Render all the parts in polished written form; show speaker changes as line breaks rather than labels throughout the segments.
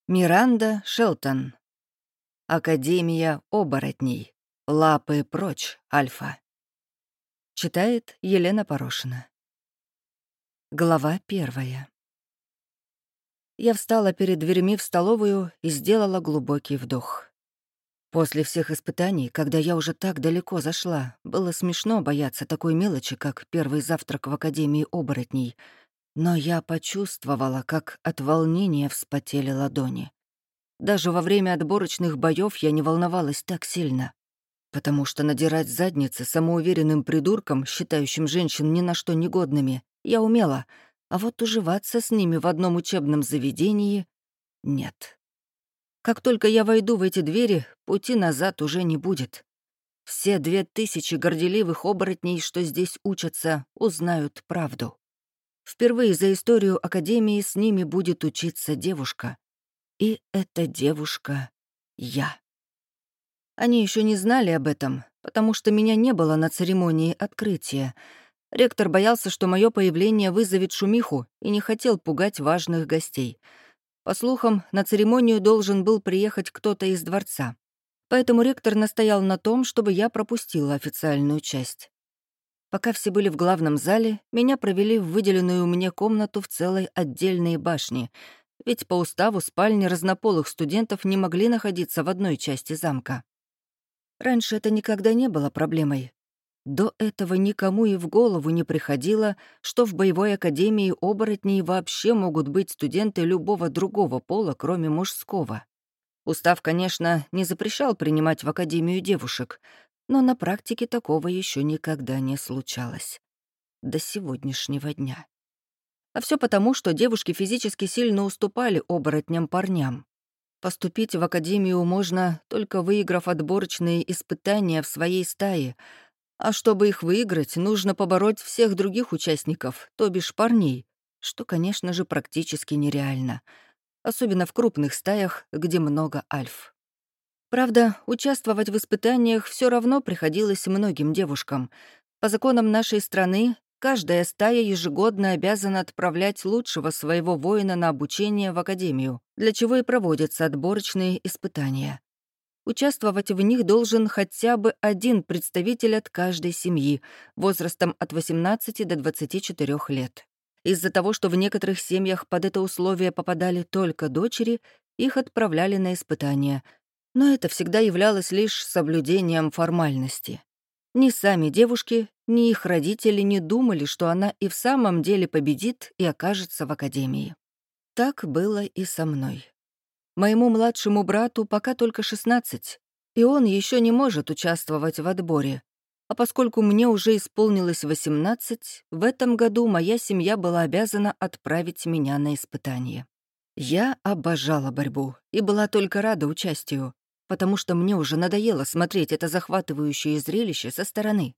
Миранда Шелтон. Академия оборотней. Лапы прочь, Альфа. Читает Елена Порошина. Глава 1. Я встала перед дверьми в столовую и сделала глубокий вдох. После всех испытаний, когда я уже так далеко зашла, было смешно бояться такой мелочи, как первый завтрак в Академии оборотней, но я почувствовала, как от волнения вспотели ладони. Даже во время отборочных боёв я не волновалась так сильно, потому что надирать задницы самоуверенным придуркам, считающим женщин ни на что негодными, я умела, а вот уживаться с ними в одном учебном заведении — нет. Как только я войду в эти двери, пути назад уже не будет. Все 2000 горделивых оборотней, что здесь учатся, узнают правду. Впервые за историю Академии с ними будет учиться девушка. И эта девушка — я. Они еще не знали об этом, потому что меня не было на церемонии открытия. Ректор боялся, что мое появление вызовет шумиху, и не хотел пугать важных гостей. По слухам, на церемонию должен был приехать кто-то из дворца. Поэтому ректор настоял на том, чтобы я пропустила официальную часть. Пока все были в главном зале, меня провели в выделенную мне комнату в целой отдельной башне, ведь по уставу спальни разнополых студентов не могли находиться в одной части замка. Раньше это никогда не было проблемой. До этого никому и в голову не приходило, что в боевой академии оборотней вообще могут быть студенты любого другого пола, кроме мужского. Устав, конечно, не запрещал принимать в академию девушек, но на практике такого еще никогда не случалось. До сегодняшнего дня. А все потому, что девушки физически сильно уступали оборотням-парням. Поступить в академию можно, только выиграв отборочные испытания в своей стае, а чтобы их выиграть, нужно побороть всех других участников, то бишь парней, что, конечно же, практически нереально, особенно в крупных стаях, где много альф. Правда, участвовать в испытаниях все равно приходилось многим девушкам. По законам нашей страны, каждая стая ежегодно обязана отправлять лучшего своего воина на обучение в академию, для чего и проводятся отборочные испытания. Участвовать в них должен хотя бы один представитель от каждой семьи, возрастом от 18 до 24 лет. Из-за того, что в некоторых семьях под это условие попадали только дочери, их отправляли на испытания. Но это всегда являлось лишь соблюдением формальности. Ни сами девушки, ни их родители не думали, что она и в самом деле победит и окажется в академии. Так было и со мной. Моему младшему брату пока только 16, и он еще не может участвовать в отборе. А поскольку мне уже исполнилось 18, в этом году моя семья была обязана отправить меня на испытание. Я обожала борьбу и была только рада участию, потому что мне уже надоело смотреть это захватывающее зрелище со стороны.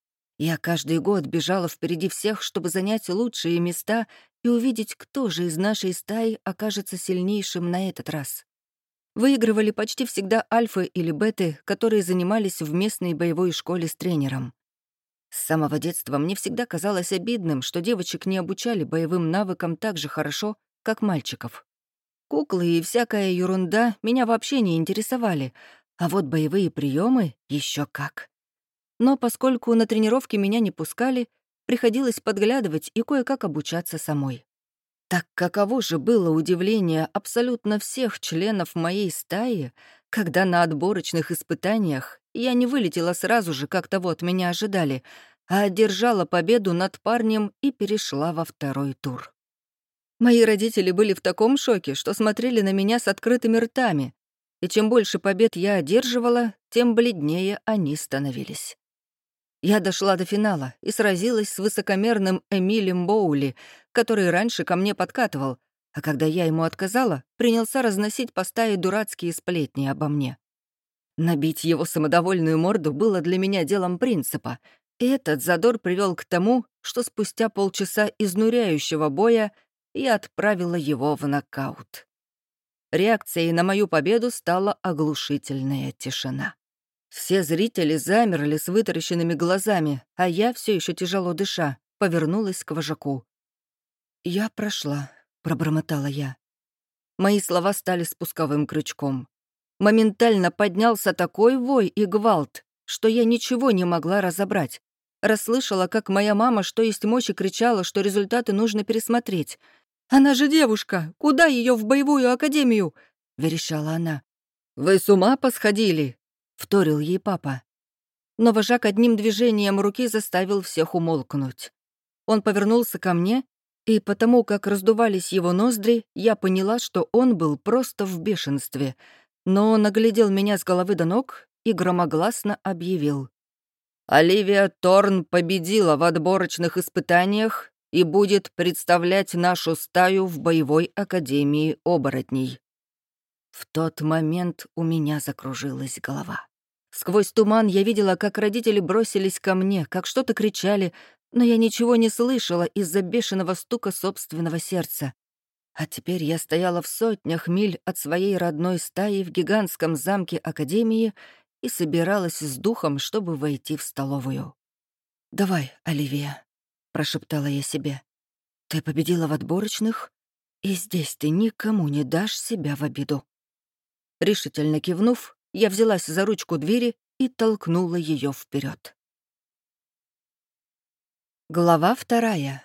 Я каждый год бежала впереди всех, чтобы занять лучшие места и увидеть, кто же из нашей стаи окажется сильнейшим на этот раз. Выигрывали почти всегда альфы или беты, которые занимались в местной боевой школе с тренером. С самого детства мне всегда казалось обидным, что девочек не обучали боевым навыкам так же хорошо, как мальчиков. Куклы и всякая ерунда меня вообще не интересовали, а вот боевые приемы еще как. Но поскольку на тренировки меня не пускали, приходилось подглядывать и кое-как обучаться самой. Так каково же было удивление абсолютно всех членов моей стаи, когда на отборочных испытаниях я не вылетела сразу же, как того от меня ожидали, а одержала победу над парнем и перешла во второй тур. Мои родители были в таком шоке, что смотрели на меня с открытыми ртами, и чем больше побед я одерживала, тем бледнее они становились. Я дошла до финала и сразилась с высокомерным Эмилем Боули, который раньше ко мне подкатывал, а когда я ему отказала, принялся разносить по стае дурацкие сплетни обо мне. Набить его самодовольную морду было для меня делом принципа, и этот задор привел к тому, что спустя полчаса изнуряющего боя я отправила его в нокаут. Реакцией на мою победу стала оглушительная тишина. Все зрители замерли с вытаращенными глазами, а я, все еще тяжело дыша, повернулась к вожаку. «Я прошла», — пробормотала я. Мои слова стали спусковым крючком. Моментально поднялся такой вой и гвалт, что я ничего не могла разобрать. Расслышала, как моя мама, что есть мочи, кричала, что результаты нужно пересмотреть. «Она же девушка! Куда ее в боевую академию?» — верещала она. «Вы с ума посходили?» — вторил ей папа. Но вожак одним движением руки заставил всех умолкнуть. Он повернулся ко мне, и потому как раздувались его ноздри, я поняла, что он был просто в бешенстве. Но он оглядел меня с головы до ног и громогласно объявил: «Оливия Торн победила в отборочных испытаниях и будет представлять нашу стаю в боевой академии оборотней». В тот момент у меня закружилась голова. Сквозь туман я видела, как родители бросились ко мне, как что-то кричали, но я ничего не слышала из-за бешеного стука собственного сердца. А теперь я стояла в сотнях миль от своей родной стаи в гигантском замке Академии и собиралась с духом, чтобы войти в столовую. «Давай, Оливия», — прошептала я себе. «Ты победила в отборочных, и здесь ты никому не дашь себя в обиду». Решительно кивнув, я взялась за ручку двери и толкнула ее вперед. Глава 2.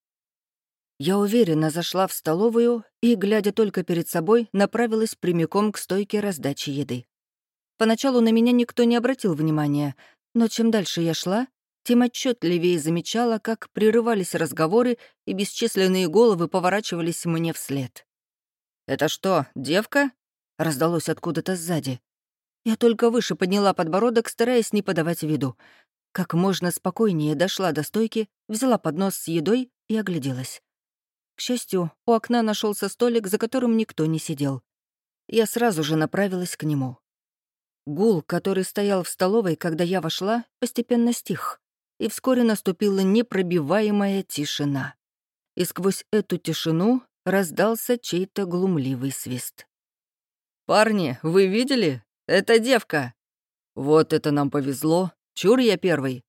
Я уверенно зашла в столовую и, глядя только перед собой, направилась прямиком к стойке раздачи еды. Поначалу на меня никто не обратил внимания, но чем дальше я шла, тем отчетливее замечала, как прерывались разговоры и бесчисленные головы поворачивались мне вслед. «Это что, девка?» — раздалось откуда-то сзади. Я только выше подняла подбородок, стараясь не подавать виду. Как можно спокойнее дошла до стойки, взяла поднос с едой и огляделась. К счастью, у окна нашелся столик, за которым никто не сидел. Я сразу же направилась к нему. Гул, который стоял в столовой, когда я вошла, постепенно стих, и вскоре наступила непробиваемая тишина. И сквозь эту тишину раздался чей-то глумливый свист. «Парни, вы видели? Это девка!» «Вот это нам повезло! Чур я первый!»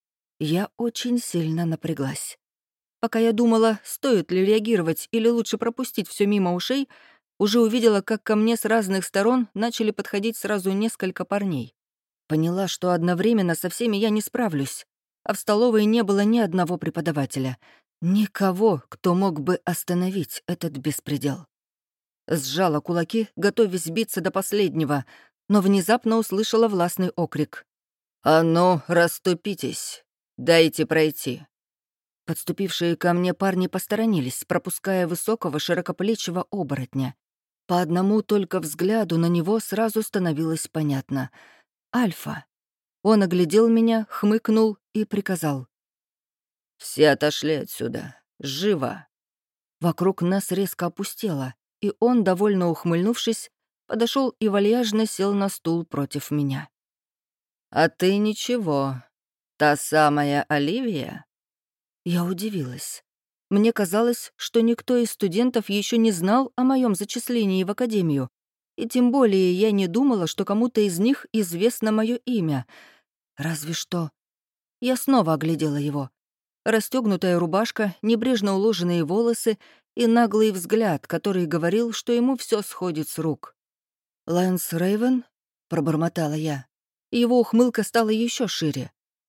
Я очень сильно напряглась. Пока я думала, стоит ли реагировать или лучше пропустить все мимо ушей, уже увидела, как ко мне с разных сторон начали подходить сразу несколько парней. Поняла, что одновременно со всеми я не справлюсь, а в столовой не было ни одного преподавателя, никого, кто мог бы остановить этот беспредел. Сжала кулаки, готовясь биться до последнего, но внезапно услышала властный окрик. «А ну, расступитесь! Дайте пройти!» Подступившие ко мне парни посторонились, пропуская высокого широкоплечего оборотня. По одному только взгляду на него сразу становилось понятно. Альфа. Он оглядел меня, хмыкнул и приказал: «Все отошли отсюда. Живо!» Вокруг нас резко опустело, и он, довольно ухмыльнувшись, подошел и вальяжно сел на стул против меня. «А ты ничего. Та самая Оливия?» Я удивилась. Мне казалось, что никто из студентов еще не знал о моем зачислении в академию, и тем более я не думала, что кому-то из них известно мое имя. Разве что... Я снова оглядела его. Расстегнутая рубашка, небрежно уложенные волосы и наглый взгляд, который говорил, что ему все сходит с рук. «Лэнс Рейвен?» — пробормотала я. Его ухмылка стала еще шире.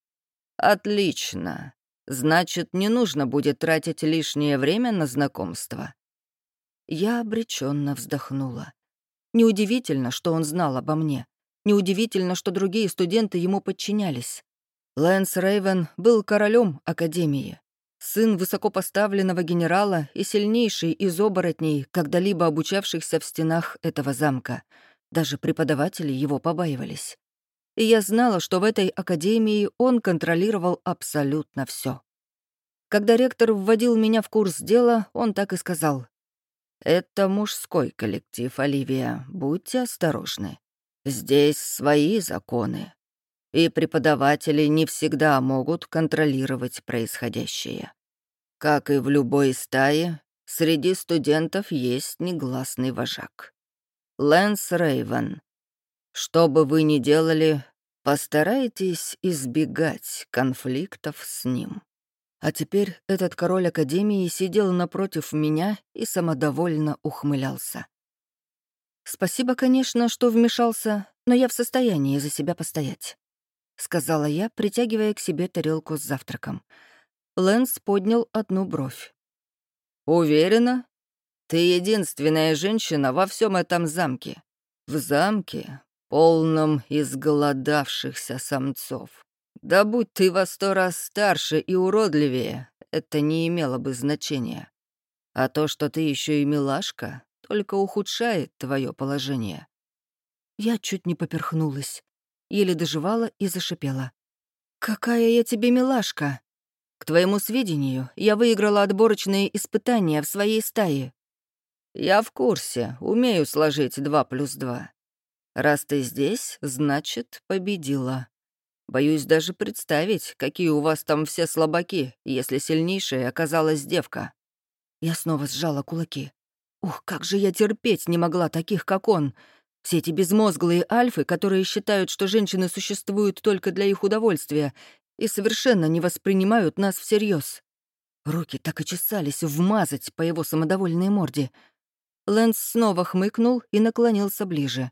«Отлично. Значит, не нужно будет тратить лишнее время на знакомство». Я обреченно вздохнула. Неудивительно, что он знал обо мне. Неудивительно, что другие студенты ему подчинялись. Лэнс Рейвен был королем Академии, сын высокопоставленного генерала и сильнейший из оборотней, когда-либо обучавшихся в стенах этого замка. Даже преподаватели его побаивались. И я знала, что в этой академии он контролировал абсолютно все. Когда ректор вводил меня в курс дела, он так и сказал: «Это мужской коллектив, Оливия, будьте осторожны. Здесь свои законы, и преподаватели не всегда могут контролировать происходящее. Как и в любой стае, среди студентов есть негласный вожак. Лэнс Рейвен. Что бы вы ни делали, постарайтесь избегать конфликтов с ним». А теперь этот король Академии сидел напротив меня и самодовольно ухмылялся. «Спасибо, конечно, что вмешался, но я в состоянии за себя постоять», — сказала я, притягивая к себе тарелку с завтраком. Лэнс поднял одну бровь. «Уверена? Ты единственная женщина во всем этом замке. В замке, полном изголодавшихся самцов. Да будь ты во 100 раз старше и уродливее, это не имело бы значения. А то, что ты еще и милашка, только ухудшает твое положение». Я чуть не поперхнулась, еле доживала и зашипела. «Какая я тебе милашка! К твоему сведению, я выиграла отборочные испытания в своей стае». «Я в курсе, умею сложить 2+2. Раз ты здесь, значит, победила. Боюсь даже представить, какие у вас там все слабаки, если сильнейшей оказалась девка». Я снова сжала кулаки. Ух, как же я терпеть не могла таких, как он. Все эти безмозглые альфы, которые считают, что женщины существуют только для их удовольствия и совершенно не воспринимают нас всерьез. Руки так и чесались вмазать по его самодовольной морде. Лэнс снова хмыкнул и наклонился ближе.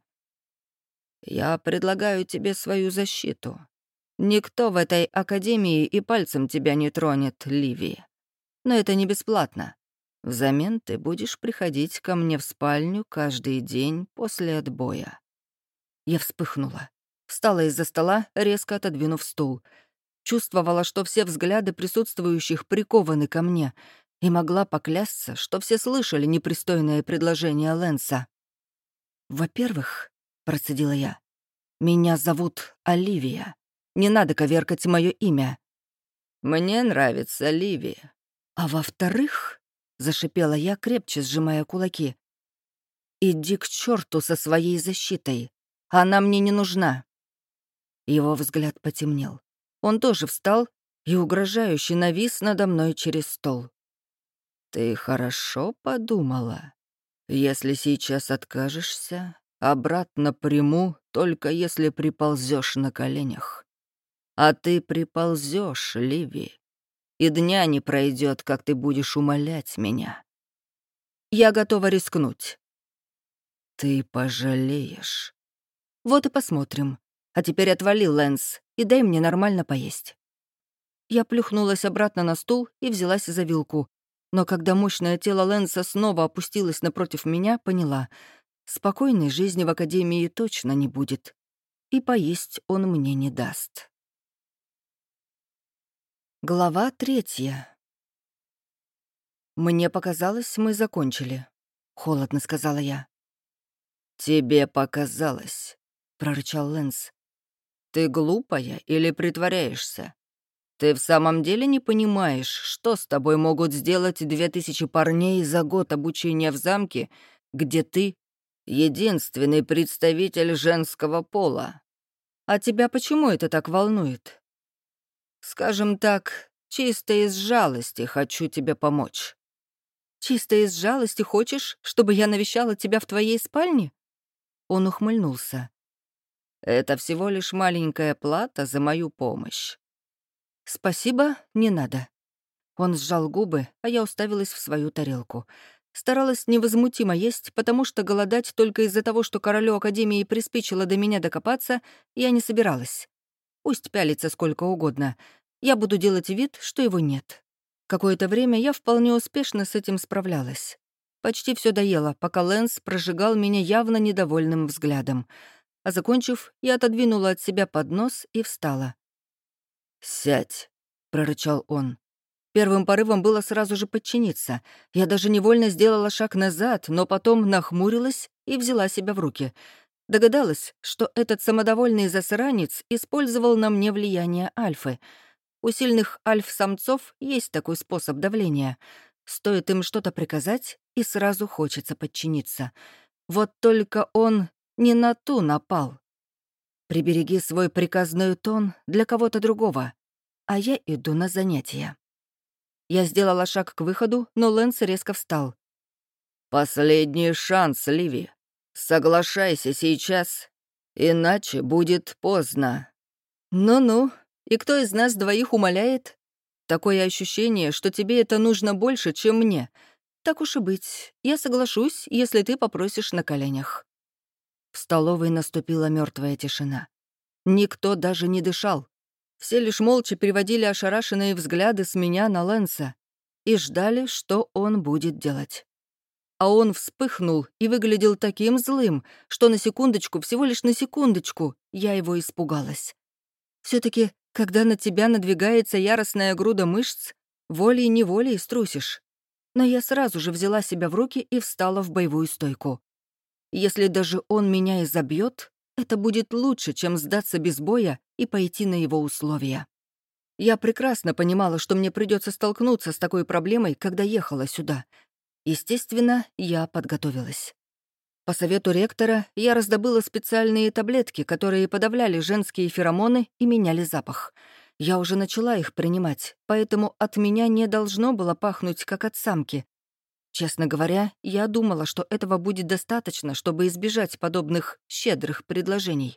«Я предлагаю тебе свою защиту. Никто в этой академии и пальцем тебя не тронет, Ливи. Но это не бесплатно. Взамен ты будешь приходить ко мне в спальню каждый день после отбоя». Я вспыхнула. Встала из-за стола, резко отодвинув стул. Чувствовала, что все взгляды присутствующих прикованы ко мне, и могла поклясться, что все слышали непристойное предложение Лэнса. «Во-первых, — процедила я, — меня зовут Оливия. Не надо коверкать мое имя. Мне нравится Ливи. А во-вторых, — зашипела я, крепче сжимая кулаки, — иди к черту со своей защитой. Она мне не нужна». Его взгляд потемнел. Он тоже встал и угрожающе навис надо мной через стол. «Ты хорошо подумала? Если сейчас откажешься, обратно приму, только если приползешь на коленях. А ты приползешь, Ливи, и дня не пройдет, как ты будешь умолять меня. Я готова рискнуть». «Ты пожалеешь». «Вот и посмотрим. А теперь отвали, Лэнс, и дай мне нормально поесть». Я плюхнулась обратно на стул и взялась за вилку. Но когда мощное тело Лэнса снова опустилось напротив меня, поняла — спокойной жизни в академии точно не будет. И поесть он мне не даст. Глава 3. «Мне показалось, мы закончили», — холодно сказала я. «Тебе показалось», — прорычал Лэнс. «Ты глупая или притворяешься? Ты в самом деле не понимаешь, что с тобой могут сделать 2000 парней за год обучения в замке, где ты — единственный представитель женского пола? А тебя почему это так волнует? Скажем так, чисто из жалости хочу тебе помочь». «Чисто из жалости хочешь, чтобы я навещала тебя в твоей спальне?» Он ухмыльнулся. «Это всего лишь маленькая плата за мою помощь». «Спасибо, не надо». Он сжал губы, а я уставилась в свою тарелку. Старалась невозмутимо есть, потому что голодать только из-за того, что королю Академии приспичило до меня докопаться, я не собиралась. Пусть пялится сколько угодно. Я буду делать вид, что его нет. Какое-то время я вполне успешно с этим справлялась. Почти все доела, пока Лэнс прожигал меня явно недовольным взглядом. А закончив, я отодвинула от себя поднос и встала. «Сядь», — прорычал он. Первым порывом было сразу же подчиниться. Я даже невольно сделала шаг назад, но потом нахмурилась и взяла себя в руки. Догадалась, что этот самодовольный засранец использовал на мне влияние альфы. У сильных альф-самцов есть такой способ давления. Стоит им что-то приказать, и сразу хочется подчиниться. Вот только он не на ту напал. Прибереги свой приказной тон для кого-то другого, а я иду на занятия. Я сделала шаг к выходу, но Лэнс резко встал. «Последний шанс, Ливи. Соглашайся сейчас, иначе будет поздно». «Ну-ну, и кто из нас двоих умоляет? Такое ощущение, что тебе это нужно больше, чем мне. Так уж и быть, я соглашусь, если ты попросишь на коленях». В столовой наступила мертвая тишина. Никто даже не дышал. Все лишь молча переводили ошарашенные взгляды с меня на Лэнса и ждали, что он будет делать. А он вспыхнул и выглядел таким злым, что на секундочку, всего лишь на секундочку, я его испугалась. все таки когда на тебя надвигается яростная груда мышц, волей-неволей струсишь. Но я сразу же взяла себя в руки и встала в боевую стойку. Если даже он меня и забьет, это будет лучше, чем сдаться без боя и пойти на его условия. Я прекрасно понимала, что мне придется столкнуться с такой проблемой, когда ехала сюда. Естественно, я подготовилась. По совету ректора я раздобыла специальные таблетки, которые подавляли женские феромоны и меняли запах. Я уже начала их принимать, поэтому от меня не должно было пахнуть, как от самки. Честно говоря, я думала, что этого будет достаточно, чтобы избежать подобных щедрых предложений.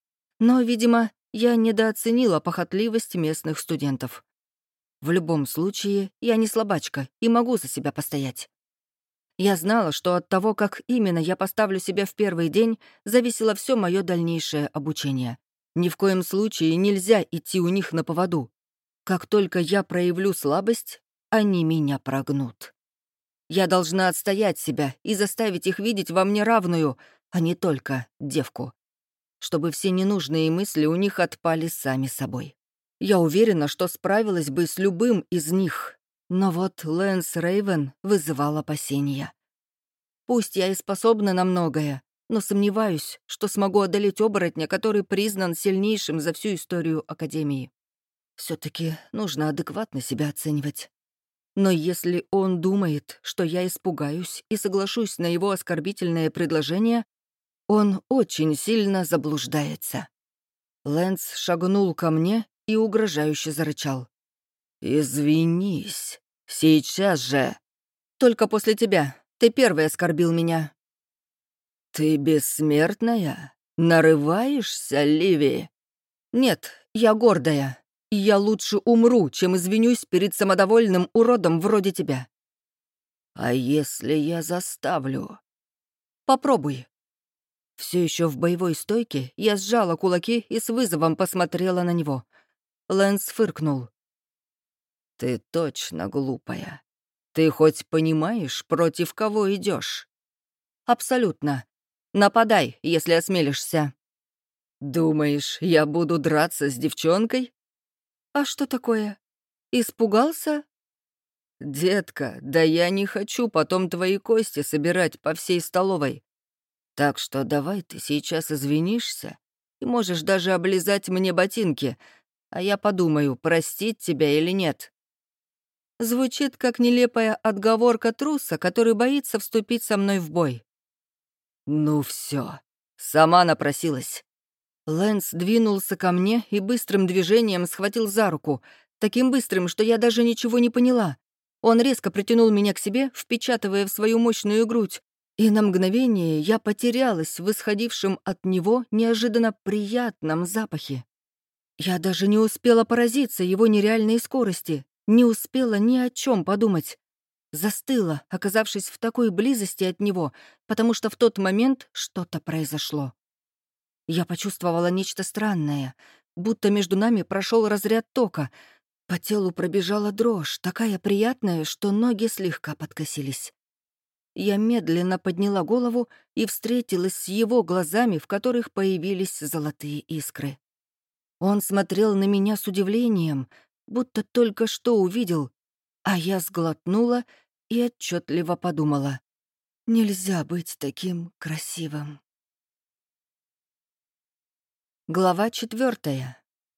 Но, видимо, я недооценила похотливость местных студентов. В любом случае, я не слабачка и могу за себя постоять. Я знала, что от того, как именно я поставлю себя в первый день, зависело все мое дальнейшее обучение. Ни в коем случае нельзя идти у них на поводу. Как только я проявлю слабость, они меня прогнут. Я должна отстоять себя и заставить их видеть во мне равную, а не только девку. Чтобы все ненужные мысли у них отпали сами собой. Я уверена, что справилась бы с любым из них. Но вот Лэнс Рейвен вызывал опасения. Пусть я и способна на многое, но сомневаюсь, что смогу одолеть оборотня, который признан сильнейшим за всю историю Академии. все таки нужно адекватно себя оценивать. Но если он думает, что я испугаюсь и соглашусь на его оскорбительное предложение, он очень сильно заблуждается. Лэнс шагнул ко мне и угрожающе зарычал. «Извинись, сейчас же!» «Только после тебя. Ты первый оскорбил меня». «Ты бессмертная? Нарываешься, Ливи?» «Нет, я гордая. И я лучше умру, чем извинюсь перед самодовольным уродом вроде тебя». «А если я заставлю?» «Попробуй». Все еще в боевой стойке я сжала кулаки и с вызовом посмотрела на него. Лэнс фыркнул. «Ты точно глупая. Ты хоть понимаешь, против кого идешь? «Абсолютно. Нападай, если осмелишься». «Думаешь, я буду драться с девчонкой?» «А что такое? Испугался?» «Детка, да я не хочу потом твои кости собирать по всей столовой. Так что давай ты сейчас извинишься и можешь даже облизать мне ботинки, а я подумаю, простить тебя или нет». Звучит как нелепая отговорка труса, который боится вступить со мной в бой. «Ну все, сама напросилась». Лэнс двинулся ко мне и быстрым движением схватил за руку, таким быстрым, что я даже ничего не поняла. Он резко притянул меня к себе, впечатывая в свою мощную грудь, и на мгновение я потерялась в исходившем от него неожиданно приятном запахе. Я даже не успела поразиться его нереальной скорости, не успела ни о чем подумать. Застыла, оказавшись в такой близости от него, потому что в тот момент что-то произошло. Я почувствовала нечто странное, будто между нами прошел разряд тока. По телу пробежала дрожь, такая приятная, что ноги слегка подкосились. Я медленно подняла голову и встретилась с его глазами, в которых появились золотые искры. Он смотрел на меня с удивлением, будто только что увидел, а я сглотнула и отчетливо подумала: «Нельзя быть таким красивым». Глава 4.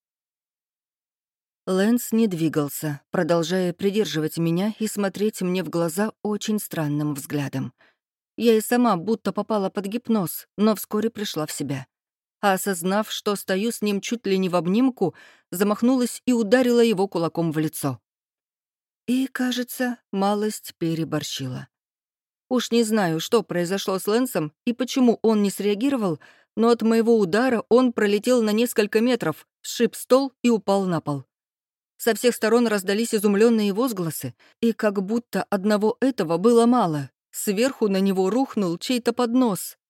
Лэнс не двигался, продолжая придерживать меня и смотреть мне в глаза очень странным взглядом. Я и сама будто попала под гипноз, но вскоре пришла в себя. А осознав, что стою с ним чуть ли не в обнимку, замахнулась и ударила его кулаком в лицо. И, кажется, малость переборщила. Уж не знаю, что произошло с Лэнсом и почему он не среагировал, но от моего удара он пролетел на несколько метров, сшиб стол и упал на пол. Со всех сторон раздались изумленные возгласы, и как будто одного этого было мало. Сверху на него рухнул чей-то поднос,